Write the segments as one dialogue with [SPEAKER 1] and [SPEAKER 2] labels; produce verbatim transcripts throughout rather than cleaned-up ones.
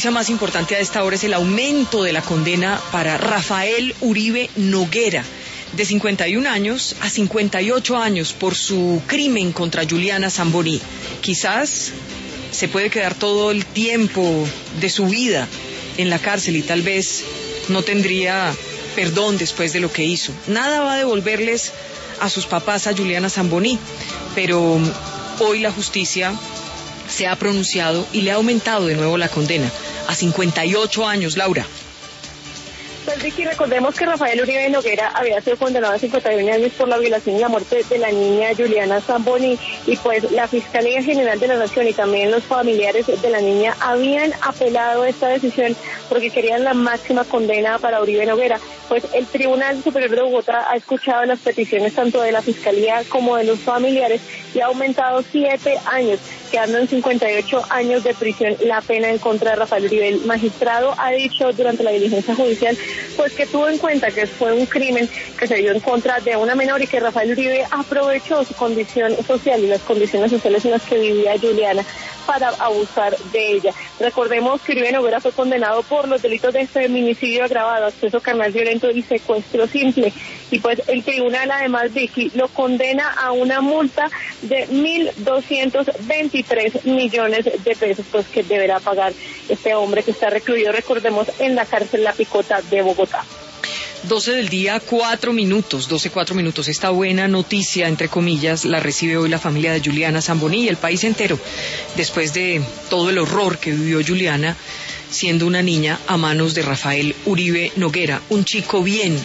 [SPEAKER 1] noticia más importante a esta hora es el aumento de la condena para Rafael Uribe Noguera, de cincuenta y un años a cincuenta y ocho años por su crimen contra Juliana Zamboní. Quizás se puede quedar todo el tiempo de su vida en la cárcel y tal vez no tendría perdón después de lo que hizo. Nada va a devolverles a sus papás a Juliana Zamboní, pero hoy la justicia se ha pronunciado y le ha aumentado de nuevo la condena a cincuenta y ocho años, Laura.
[SPEAKER 2] Pues Vicky, recordemos que Rafael Uribe Noguera había sido condenado a cincuenta y un años por la violación y la muerte de la niña Juliana Zamboní, y pues la Fiscalía General de la Nación y también los familiares de la niña habían apelado esta decisión porque querían la máxima condena para Uribe Noguera. Pues el Tribunal Superior de Bogotá ha escuchado las peticiones tanto de la Fiscalía como de los familiares y ha aumentado siete años, quedando en cincuenta y ocho años de prisión la pena en contra de Rafael Uribe. El magistrado ha dicho durante la diligencia judicial pues que tuvo en cuenta que fue un crimen que se dio en contra de una menor y que Rafael Uribe aprovechó su condición social y las condiciones sociales en las que vivía Juliana para abusar de ella. Recordemos que Uribe Noguera fue condenado por los delitos de feminicidio agravado, acceso carnal violento y secuestro simple. Y pues el tribunal además, Vicky, lo condena a una multa de mil doscientos veintitrés millones de pesos, pues que deberá pagar este hombre que está recluido, recordemos, en la cárcel La Picota de Bogotá.
[SPEAKER 1] doce del día, cuatro minutos, doce, cuatro minutos. Esta buena noticia, entre comillas, la recibe hoy la familia de Juliana Zamboní y el país entero, después de todo el horror que vivió Juliana siendo una niña a manos de Rafael Uribe Noguera, un chico bien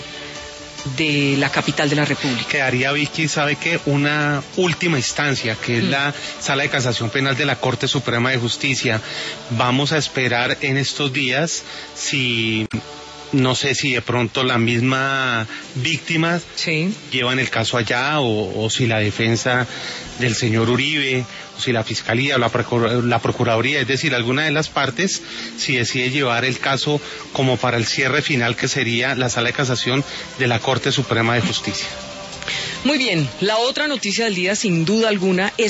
[SPEAKER 1] de la capital de la República.
[SPEAKER 3] Quedaría, Vicky, ¿sabe qué? Una última instancia, que es mm. la Sala de Casación Penal de la Corte Suprema de Justicia. Vamos a esperar en estos días si... No sé si de pronto la misma víctima
[SPEAKER 1] sí.
[SPEAKER 3] llevan el caso allá o, o si la defensa del señor Uribe o si la Fiscalía o la, Procur- la Procuraduría, es decir, alguna de las partes, si decide llevar el caso como para el cierre final, que sería la Sala de Casación de la Corte Suprema de Justicia.
[SPEAKER 1] Muy bien, la otra noticia del día sin duda alguna es